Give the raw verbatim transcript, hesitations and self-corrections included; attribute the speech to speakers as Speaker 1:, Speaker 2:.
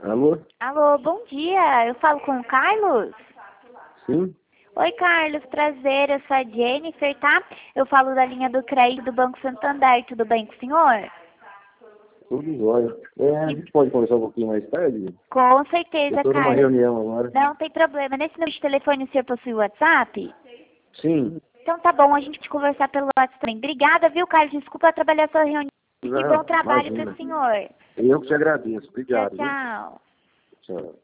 Speaker 1: Alô?
Speaker 2: Alô, bom dia. Eu falo com o Carlos?
Speaker 1: Sim?
Speaker 2: Oi, Carlos. Prazer. Eu sou a Jennifer, tá? Eu falo da linha do crédito do Banco Santander. Tudo bem com o senhor?
Speaker 1: Tudo jóia. É, a gente pode conversar um pouquinho mais tarde?
Speaker 2: Com
Speaker 1: Eu
Speaker 2: certeza,
Speaker 1: estou numa
Speaker 2: Carlos.
Speaker 1: reunião agora.
Speaker 2: Não tem problema. Nesse número de telefone o senhor possui o WhatsApp?
Speaker 1: Sim.
Speaker 2: Então tá bom, a gente pode conversar pelo WhatsApp também. Obrigada, viu, Carlos? Desculpa atrapalhar a sua reunião. E
Speaker 1: Não,
Speaker 2: bom trabalho
Speaker 1: imagina.
Speaker 2: para o senhor.
Speaker 1: Eu que te agradeço.
Speaker 2: Tchau,
Speaker 1: Obrigado, viu?
Speaker 2: tchau.
Speaker 1: Tchau.